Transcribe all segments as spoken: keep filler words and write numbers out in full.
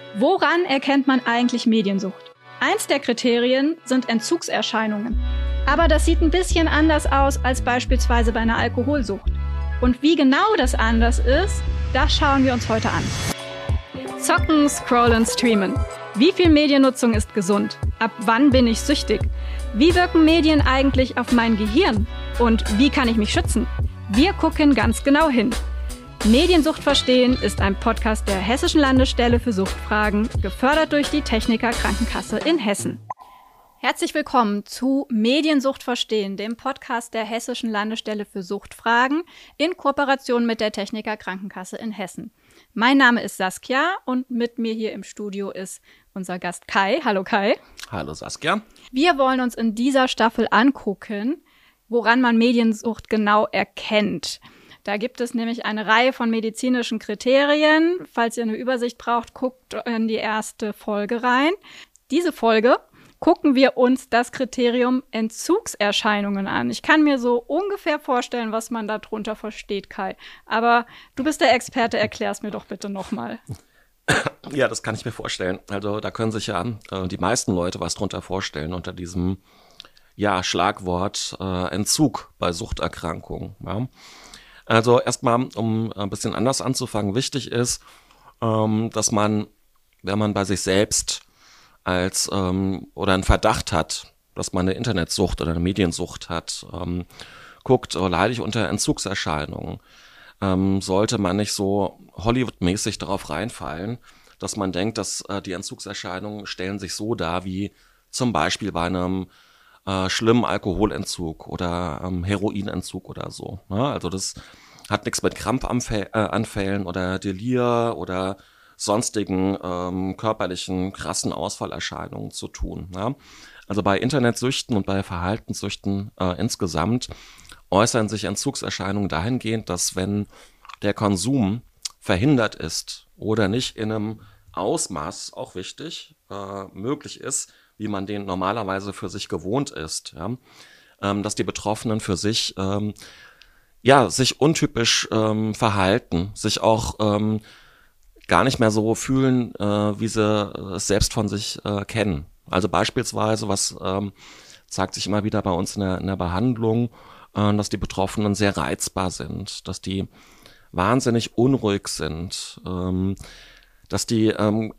Woran erkennt man eigentlich Mediensucht? Eins der Kriterien sind Entzugserscheinungen. Aber das sieht ein bisschen anders aus als beispielsweise bei einer Alkoholsucht. Und wie genau das anders ist, das schauen wir uns heute an. Zocken, scrollen, streamen. Wie viel Mediennutzung ist gesund? Ab wann bin ich süchtig? Wie wirken Medien eigentlich auf mein Gehirn? Und wie kann ich mich schützen? Wir gucken ganz genau hin. Mediensucht verstehen ist ein Podcast der Hessischen Landesstelle für Suchtfragen, gefördert durch die Techniker Krankenkasse in Hessen. Herzlich willkommen zu Mediensucht verstehen, dem Podcast der Hessischen Landesstelle für Suchtfragen in Kooperation mit der Techniker Krankenkasse in Hessen. Mein Name ist Saskia und mit mir hier im Studio ist unser Gast Kai. Hallo Kai. Hallo Saskia. Wir wollen uns in dieser Staffel angucken, woran man Mediensucht genau erkennt. Da gibt es nämlich eine Reihe von medizinischen Kriterien. Falls ihr eine Übersicht braucht, guckt in die erste Folge rein. Diese Folge gucken wir uns das Kriterium Entzugserscheinungen an. Ich kann mir so ungefähr vorstellen, was man darunter versteht, Kai. Aber du bist der Experte, erklär's mir doch bitte nochmal. Ja, das kann ich mir vorstellen. Also da können sich ja äh, die meisten Leute was drunter vorstellen unter diesem ja, Schlagwort äh, Entzug bei Suchterkrankungen. Ja. Also erstmal, um ein bisschen anders anzufangen, wichtig ist, ähm, dass man, wenn man bei sich selbst als ähm, oder einen Verdacht hat, dass man eine Internetsucht oder eine Mediensucht hat, ähm, guckt, oh, leide ich unter Entzugserscheinungen, ähm, sollte man nicht so Hollywood-mäßig darauf reinfallen, dass man denkt, dass äh, die Entzugserscheinungen stellen sich so dar wie zum Beispiel bei einem äh, schlimmen Alkoholentzug oder ähm, Heroinentzug oder so. Ne? Also das hat nichts mit Krampfanfällen oder Delir oder sonstigen ähm, körperlichen krassen Ausfallerscheinungen zu tun. Ja? Also bei Internetsüchten und bei Verhaltenssüchten äh, insgesamt äußern sich Entzugserscheinungen dahingehend, dass wenn der Konsum verhindert ist oder nicht in einem Ausmaß, auch wichtig, äh, möglich ist, wie man den normalerweise für sich gewohnt ist, ja? ähm, dass die Betroffenen für sich ähm, ja sich untypisch ähm, verhalten, sich auch ähm, gar nicht mehr so fühlen, äh, wie sie es selbst von sich äh, kennen. Also beispielsweise, was ähm, zeigt sich immer wieder bei uns in der, in der Behandlung, äh, dass die Betroffenen sehr reizbar sind, dass die wahnsinnig unruhig sind, ähm, dass die ähm,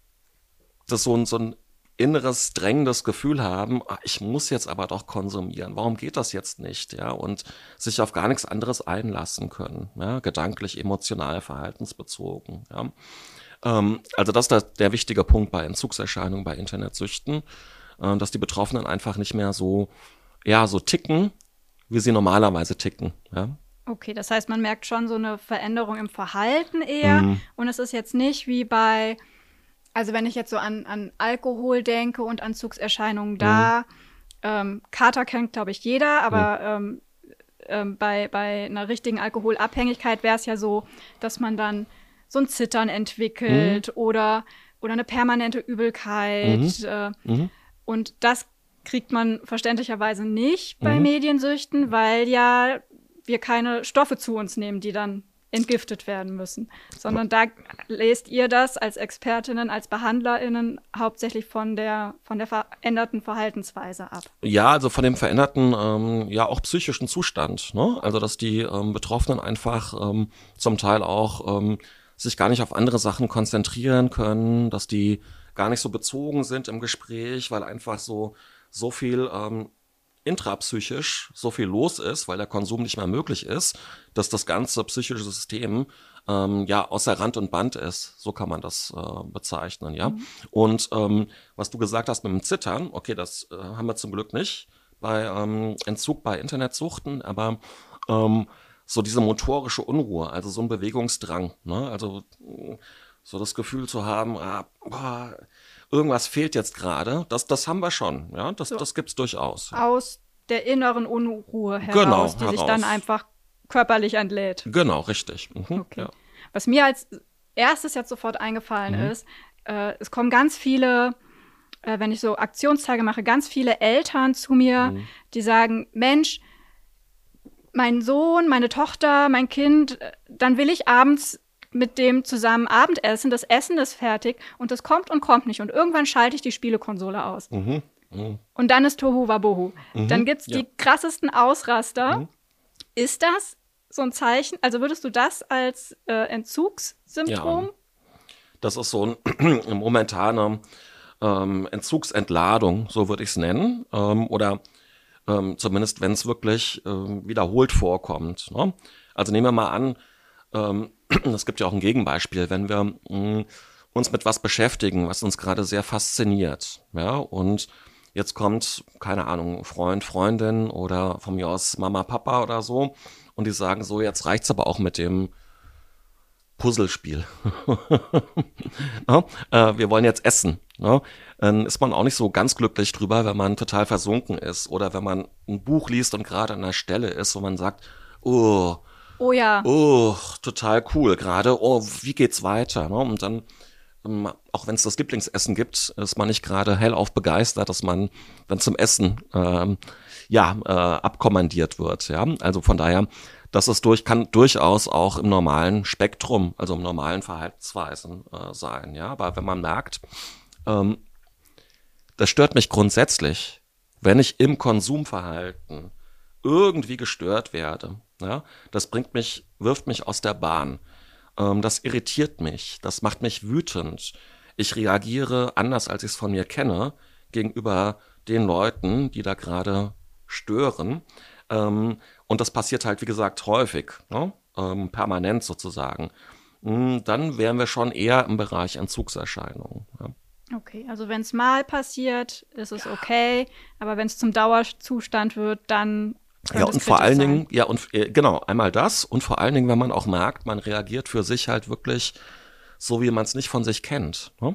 das so, so ein inneres, drängendes Gefühl haben, ach, ich muss jetzt aber doch konsumieren, warum geht das jetzt nicht, ja, und sich auf gar nichts anderes einlassen können, ja, gedanklich, emotional, verhaltensbezogen, ja. Ähm, also das ist der, der wichtige Punkt bei Entzugserscheinungen, bei Internetsüchten, äh, dass die Betroffenen einfach nicht mehr so, ja, so ticken, wie sie normalerweise ticken, ja. Okay, das heißt, man merkt schon so eine Veränderung im Verhalten eher, Mhm. und es ist jetzt nicht wie bei Also wenn ich jetzt so an, an Alkohol denke und Entzugserscheinungen da, mhm. ähm, Kater kennt, glaube ich, jeder, aber mhm. ähm, ähm, bei, bei einer richtigen Alkoholabhängigkeit wäre es ja so, dass man dann so ein Zittern entwickelt mhm. oder, oder eine permanente Übelkeit. Mhm. Äh, Mhm. Und das kriegt man verständlicherweise nicht bei Mhm. Mediensüchten, weil ja wir keine Stoffe zu uns nehmen, die dann entgiftet werden müssen, sondern da lest ihr das als Expertinnen, als BehandlerInnen hauptsächlich von der von der veränderten Verhaltensweise ab. Ja, also von dem veränderten, ähm, ja auch psychischen Zustand, ne? Also dass die ähm, Betroffenen einfach ähm, zum Teil auch ähm, sich gar nicht auf andere Sachen konzentrieren können, dass die gar nicht so bezogen sind im Gespräch, weil einfach so so viel ähm, intrapsychisch so viel los ist, weil der Konsum nicht mehr möglich ist, dass das ganze psychische System ähm, ja außer Rand und Band ist. So kann man das äh, bezeichnen, ja. Mhm. Und ähm, was du gesagt hast mit dem Zittern, okay, das äh, haben wir zum Glück nicht bei ähm, Entzug bei Internetsuchten, aber ähm, so diese motorische Unruhe, also so ein Bewegungsdrang, ne? Also so das Gefühl zu haben, ah, boah, irgendwas fehlt jetzt gerade, das, das haben wir schon, ja, das, so. das gibt's durchaus. Aus der inneren Unruhe heraus, genau, die heraus. sich dann einfach körperlich entlädt. Genau, richtig. Mhm, okay. Ja. Was mir als erstes jetzt sofort eingefallen mhm. ist, äh, es kommen ganz viele, äh, wenn ich so Aktionstage mache, ganz viele Eltern zu mir, mhm. die sagen, Mensch, mein Sohn, meine Tochter, mein Kind, dann will ich abends mit dem zusammen Abendessen, das Essen ist fertig und das kommt und kommt nicht. Und irgendwann schalte ich die Spielekonsole aus. Mhm. Mhm. Und dann ist Tohu Wabohu. Mhm. Dann gibt es ja. die krassesten Ausraster. Mhm. Ist das so ein Zeichen? Also würdest du das als äh, Entzugssymptom? Ja. Das ist so eine momentane ähm, Entzugsentladung, so würde ich es nennen. Ähm, oder ähm, zumindest, wenn es wirklich ähm, wiederholt vorkommt. Ne? Also nehmen wir mal an, ähm, es gibt ja auch ein Gegenbeispiel, wenn wir mh, uns mit was beschäftigen, was uns gerade sehr fasziniert. Ja? Und jetzt kommt, keine Ahnung, Freund, Freundin oder von mir aus Mama, Papa oder so und die sagen so, jetzt reicht's aber auch mit dem Puzzlespiel. ja, äh, wir wollen jetzt essen. Ja, dann ist man auch nicht so ganz glücklich drüber, wenn man total versunken ist oder wenn man ein Buch liest und gerade an einer Stelle ist, wo man sagt, oh, oh ja, oh, total cool, gerade, oh, wie geht's weiter? Ne? Und dann, ähm, auch wenn es das Lieblingsessen gibt, ist man nicht gerade hellauf begeistert, dass man dann zum Essen ähm, ja äh, abkommandiert wird. Ja, also von daher. Das ist durch, kann durchaus auch im normalen Spektrum, also im normalen Verhaltensweisen äh, sein. Ja, aber wenn man merkt, ähm, das stört mich grundsätzlich, wenn ich im Konsumverhalten irgendwie gestört werde. Ja, das bringt mich, wirft mich aus der Bahn. Ähm, das irritiert mich, das macht mich wütend. Ich reagiere anders, als ich es von mir kenne, gegenüber den Leuten, die da gerade stören. Ähm, und das passiert halt, wie gesagt, häufig, ne? ähm, permanent sozusagen. Dann wären wir schon eher im Bereich Entzugserscheinungen. Ja. Okay, also wenn es mal passiert, ist es ja. okay, aber wenn es zum Dauerzustand wird, dann ja, und vor allen Dingen, ja, und äh, genau, einmal das und vor allen Dingen, wenn man auch merkt, man reagiert für sich halt wirklich so, wie man es nicht von sich kennt. Ne?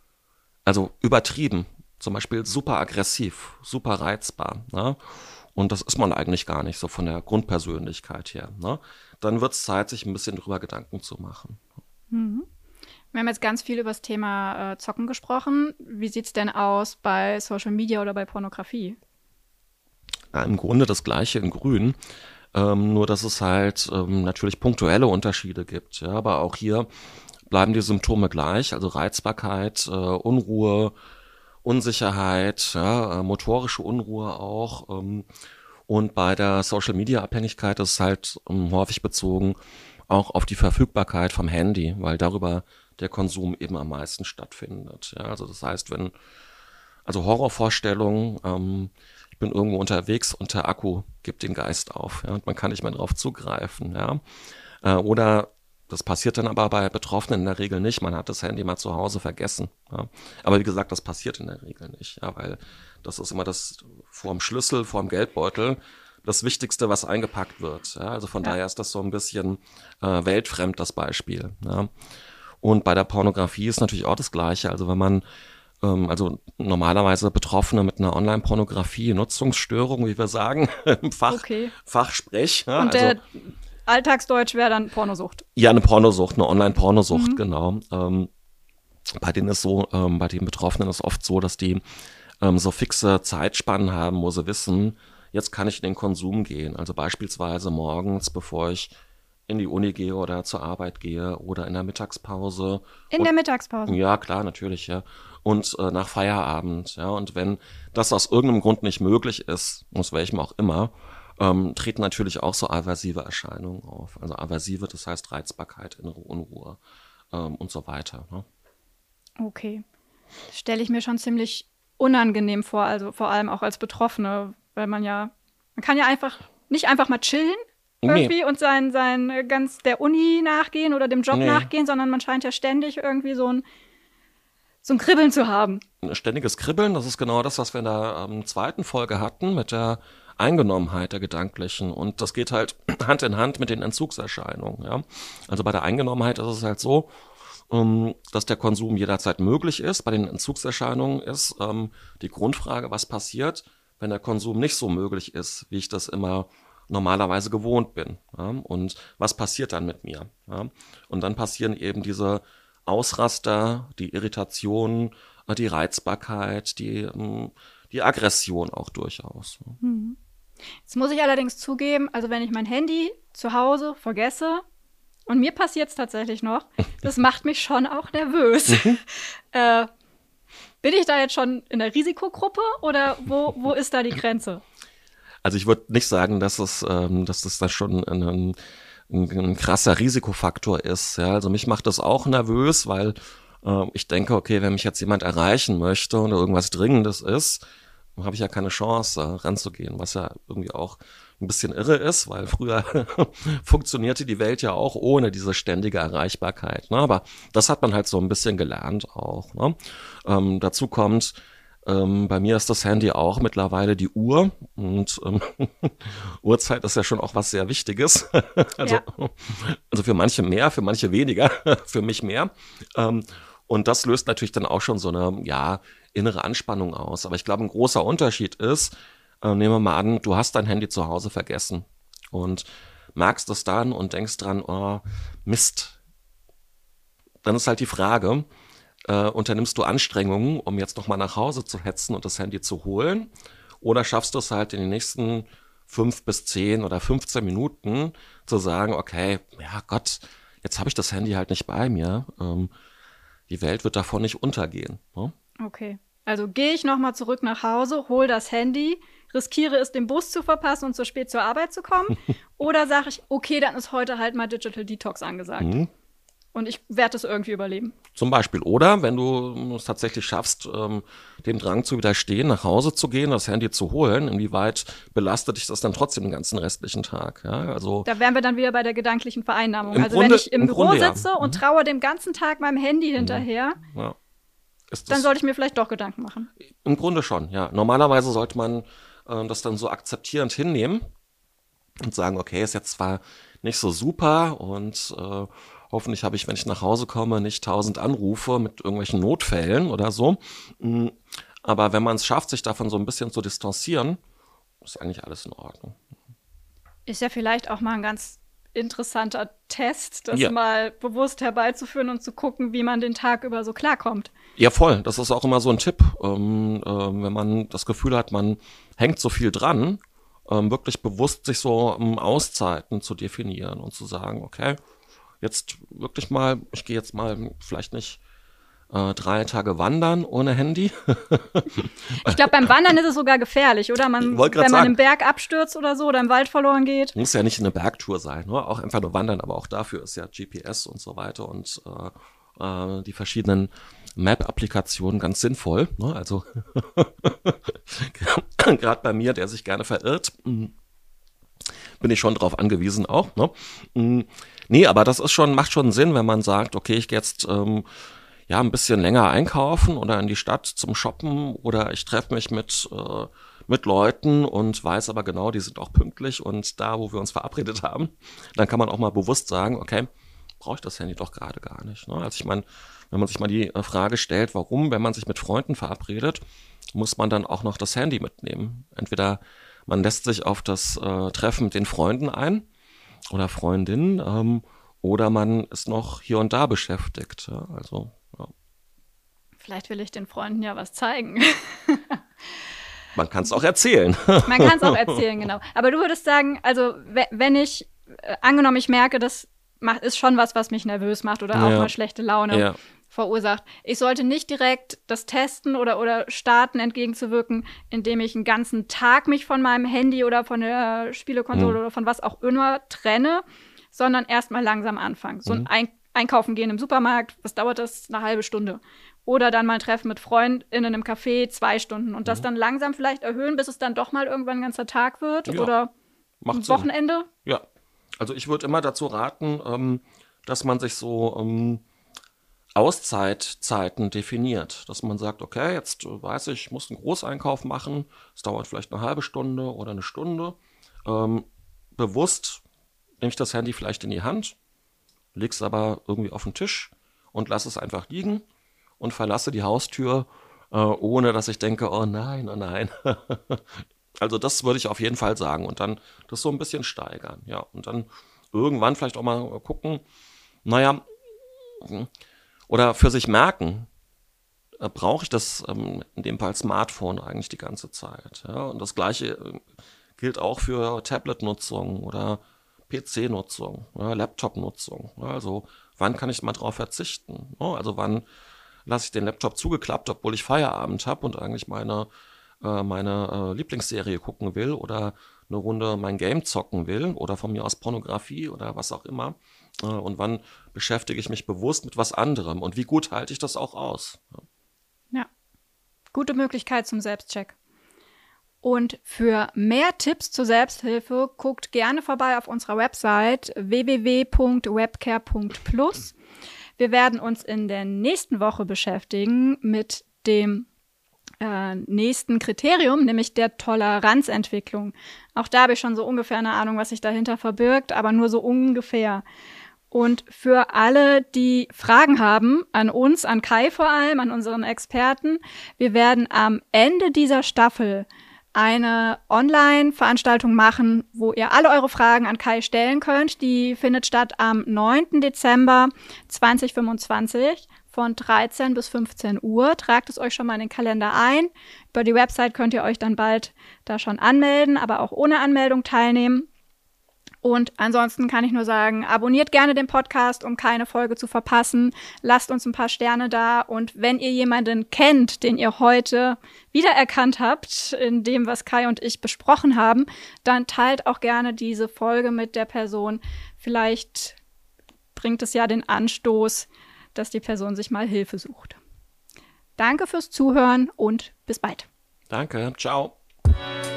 Also übertrieben, zum Beispiel super aggressiv, super reizbar. Ne? Und das ist man eigentlich gar nicht so von der Grundpersönlichkeit her. Ne? Dann wird es Zeit, sich ein bisschen drüber Gedanken zu machen. Mhm. Wir haben jetzt ganz viel über das Thema äh, Zocken gesprochen. Wie sieht es denn aus bei Social Media oder bei Pornografie? Ja, im Grunde das Gleiche in Grün. Ähm, nur, dass es halt ähm, natürlich punktuelle Unterschiede gibt. Ja? Aber auch hier bleiben die Symptome gleich. Also Reizbarkeit, äh, Unruhe, Unsicherheit, ja, motorische Unruhe auch. Ähm, und bei der Social-Media-Abhängigkeit ist es halt ähm, häufig bezogen auch auf die Verfügbarkeit vom Handy, weil darüber der Konsum eben am meisten stattfindet. Ja, also das heißt, wenn, also Horrorvorstellungen, ähm, ich bin irgendwo unterwegs und der Akku gibt den Geist auf, ja, und man kann nicht mehr drauf zugreifen, ja. Äh, oder das passiert dann aber bei Betroffenen in der Regel nicht. Man hat das Handy mal zu Hause vergessen. Ja. Aber wie gesagt, das passiert in der Regel nicht, ja, weil das ist immer das vorm Schlüssel, vorm Geldbeutel, das Wichtigste, was eingepackt wird. Ja. Also von ja. daher ist das so ein bisschen äh, weltfremd, das Beispiel. Ja. Und bei der Pornografie ist natürlich auch das Gleiche. Also wenn man, ähm, also normalerweise Betroffene mit einer Online-Pornografie, Nutzungsstörung, wie wir sagen, im Fach, okay. Fachsprech. Ja, Und der also, Alltagsdeutsch wäre dann Pornosucht. Ja, eine Pornosucht, eine Online-Pornosucht, mhm. genau. Ähm, bei denen ist so, ähm, bei den Betroffenen ist oft so, dass die ähm, so fixe Zeitspannen haben, wo sie wissen, jetzt kann ich in den Konsum gehen. Also beispielsweise morgens, bevor ich in die Uni gehe oder zur Arbeit gehe oder in der Mittagspause. In und, der Mittagspause? Ja, klar, natürlich, ja. Und äh, nach Feierabend, ja. Und wenn das aus irgendeinem Grund nicht möglich ist, aus welchem auch immer, Ähm, treten natürlich auch so aversive Erscheinungen auf. Also aversive, das heißt Reizbarkeit, innere Unruhe ähm, und so weiter. Ne? Okay. Das stelle ich mir schon ziemlich unangenehm vor, also vor allem auch als Betroffene, weil man ja, man kann ja einfach nicht einfach mal chillen irgendwie nee. und sein, sein ganz der Uni nachgehen oder dem Job nee. nachgehen, sondern man scheint ja ständig irgendwie so ein so ein Kribbeln zu haben. Ein ständiges Kribbeln, das ist genau das, was wir in der ähm, zweiten Folge hatten mit der Eingenommenheit der Gedanklichen, und das geht halt Hand in Hand mit den Entzugserscheinungen. Ja? Also bei der Eingenommenheit ist es halt so, ähm, dass der Konsum jederzeit möglich ist. Bei den Entzugserscheinungen ist ähm, die Grundfrage, was passiert, wenn der Konsum nicht so möglich ist, wie ich das immer normalerweise gewohnt bin. Ja? Und was passiert dann mit mir? Ja? Und dann passieren eben diese Ausraster, die Irritation, die Reizbarkeit, die, die Aggression auch durchaus. Mhm. Jetzt muss ich allerdings zugeben, also wenn ich mein Handy zu Hause vergesse, Und mir passiert es tatsächlich noch. Das macht mich schon auch nervös. Mhm. äh, bin ich da jetzt schon in der Risikogruppe oder wo, wo ist da die Grenze? Also ich würde nicht sagen, dass es, ähm, dass das da schon ein, ein, ein krasser Risikofaktor ist. Ja? Also mich macht das auch nervös, weil äh, ich denke, okay, wenn mich jetzt jemand erreichen möchte oder irgendwas Dringendes ist, dann habe ich ja keine Chance, äh, ranzugehen, was ja irgendwie auch ein bisschen irre ist, weil früher funktionierte die Welt ja auch ohne diese ständige Erreichbarkeit. Ne? Aber das hat man halt so ein bisschen gelernt auch. Ne? Ähm, dazu kommt, ähm, bei mir ist das Handy auch mittlerweile die Uhr und ähm, Uhrzeit ist ja schon auch was sehr Wichtiges. also, Ja. also für manche mehr, für manche weniger, für mich mehr. Ähm, und das löst natürlich dann auch schon so eine, ja, innere Anspannung aus. Aber ich glaube, ein großer Unterschied ist, äh, nehmen wir mal an, du hast dein Handy zu Hause vergessen und merkst es dann und denkst dran, oh, Mist. Dann ist halt die Frage, äh, unternimmst du Anstrengungen, um jetzt nochmal nach Hause zu hetzen und das Handy zu holen? Oder schaffst du es halt in den nächsten fünf bis zehn oder fünfzehn Minuten zu sagen, okay, ja Gott, jetzt habe ich das Handy halt nicht bei mir. Ähm, die Welt wird davon nicht untergehen. Ne? Okay, also gehe ich nochmal zurück nach Hause, hol das Handy, riskiere es, den Bus zu verpassen und zu spät zur Arbeit zu kommen? Oder sage ich, okay, dann ist heute halt mal Digital Detox angesagt. Mhm. Und ich werde es irgendwie überleben. Zum Beispiel. Oder wenn du es tatsächlich schaffst, ähm, dem Drang zu widerstehen, nach Hause zu gehen, das Handy zu holen, inwieweit belastet dich das dann trotzdem den ganzen restlichen Tag? Ja, also Da wären wir dann wieder bei der gedanklichen Vereinnahmung. Im Also Grunde- wenn ich im, im Büro Grunde ja. sitze und traue dem ganzen Tag meinem Handy hinterher, ja, ist dann das sollte ich mir vielleicht doch Gedanken machen. im Grunde schon, ja. Normalerweise sollte man äh, das dann so akzeptierend hinnehmen und sagen, okay, ist jetzt zwar nicht so super und äh, hoffentlich habe ich, wenn ich nach Hause komme, nicht tausend Anrufe mit irgendwelchen Notfällen oder so. Mm, Aber wenn man es schafft, sich davon so ein bisschen zu distanzieren, ist eigentlich alles in Ordnung. Ist ja vielleicht auch mal ein ganz interessanter Test, das Ja. mal bewusst herbeizuführen und zu gucken, wie man den Tag über so klarkommt. Ja, voll. Das ist auch immer so ein Tipp. Ähm, ähm, wenn man das Gefühl hat, man hängt so viel dran, ähm, wirklich bewusst sich so um Auszeiten zu definieren und zu sagen, okay, jetzt wirklich mal, ich gehe jetzt mal vielleicht nicht äh, drei Tage wandern ohne Handy. Ich glaube, beim Wandern ist es sogar gefährlich, oder? Man, Ich wollte grad wenn man sagen. im Berg abstürzt oder so oder im Wald verloren geht. Muss ja nicht eine Bergtour sein, ne? Auch einfach nur wandern, aber auch dafür ist ja G P S und so weiter und äh, äh, die verschiedenen Map-Applikationen ganz sinnvoll. Ne? Also gerade bei mir, der sich gerne verirrt, mh, bin ich schon drauf angewiesen auch. Ne? Mh, nee, aber das ist schon, macht schon Sinn, wenn man sagt, okay, ich gehe jetzt ähm, ja ein bisschen länger einkaufen oder in die Stadt zum Shoppen oder ich treffe mich mit äh, mit Leuten und weiß aber genau, die sind auch pünktlich und da, wo wir uns verabredet haben, dann kann man auch mal bewusst sagen, okay, brauche ich das Handy doch gerade gar nicht. Ne? Also ich meine, wenn man sich mal die äh, Frage stellt, warum, wenn man sich mit Freunden verabredet, muss man dann auch noch das Handy mitnehmen. Entweder man lässt sich auf das äh, Treffen mit den Freunden ein oder Freundinnen ähm, oder man ist noch hier und da beschäftigt. Ja? Also, ja. Vielleicht will ich den Freunden ja was zeigen. Man kann es auch erzählen. Man kann es auch erzählen, genau. Aber du würdest sagen, also we- wenn ich, äh, angenommen, ich merke, das macht, ist schon was, was mich nervös macht oder auch Ja. mal schlechte Laune Ja. verursacht. Ich sollte nicht direkt das testen oder, oder starten, entgegenzuwirken, indem ich einen ganzen Tag mich von meinem Handy oder von der Spielekonsole Mhm. oder von was auch immer trenne, sondern erstmal langsam anfangen. So ein Mhm. Ein- Einkaufen gehen im Supermarkt, was dauert das? Eine halbe Stunde. Oder dann mal ein Treffen mit FreundInnen im Café, zwei Stunden. Und das dann langsam vielleicht erhöhen, bis es dann doch mal irgendwann ein ganzer Tag wird. Ja, Oder Macht ein Sinn. Wochenende. Ja, also ich würde immer dazu raten, ähm, dass man sich so ähm, Auszeitzeiten definiert. Dass man sagt, okay, jetzt äh, weiß ich, ich muss einen Großeinkauf machen. Es dauert vielleicht eine halbe Stunde oder eine Stunde. Ähm, bewusst nehme ich das Handy vielleicht in die Hand, lege es aber irgendwie auf den Tisch und lasse es einfach liegen und verlasse die Haustür, äh, ohne dass ich denke, oh nein, oh nein. Also das würde ich auf jeden Fall sagen und dann das so ein bisschen steigern, ja. Und dann irgendwann vielleicht auch mal gucken, naja, oder für sich merken, äh, brauche ich das ähm, in dem Fall Smartphone eigentlich die ganze Zeit, ja. Und das Gleiche äh, gilt auch für Tablet-Nutzung oder P C-Nutzung, ja, Laptop-Nutzung. Ja, also wann kann ich mal drauf verzichten? Ja, also wann lasse ich den Laptop zugeklappt, obwohl ich Feierabend habe und eigentlich meine, äh, meine äh, Lieblingsserie gucken will oder eine Runde mein Game zocken will oder von mir aus Pornografie oder was auch immer. Äh, und wann beschäftige ich mich bewusst mit was anderem und wie gut halte ich das auch aus? Ja, gute Möglichkeit zum Selbstcheck. Und für mehr Tipps zur Selbsthilfe guckt gerne vorbei auf unserer Website w w w punkt webcare punkt plus. Wir werden uns in der nächsten Woche beschäftigen mit dem äh, nächsten Kriterium, nämlich der Toleranzentwicklung. Auch da habe ich schon so ungefähr eine Ahnung, was sich dahinter verbirgt, aber nur so ungefähr. Und für alle, die Fragen haben, an uns, an Kai vor allem, an unseren Experten, wir werden am Ende dieser Staffel eine Online-Veranstaltung machen, wo ihr alle eure Fragen an Kai stellen könnt. Die findet statt am neunten Dezember zweitausendfünfundzwanzig von dreizehn bis fünfzehn Uhr. Tragt es euch schon mal in den Kalender ein. Über die Website könnt ihr euch dann bald da schon anmelden, aber auch ohne Anmeldung teilnehmen. Und ansonsten kann ich nur sagen, abonniert gerne den Podcast, um keine Folge zu verpassen. Lasst uns ein paar Sterne da. Und wenn ihr jemanden kennt, den ihr heute wiedererkannt habt in dem, was Kai und ich besprochen haben, dann teilt auch gerne diese Folge mit der Person. Vielleicht bringt es ja den Anstoß, dass die Person sich mal Hilfe sucht. Danke fürs Zuhören und bis bald. Danke, ciao.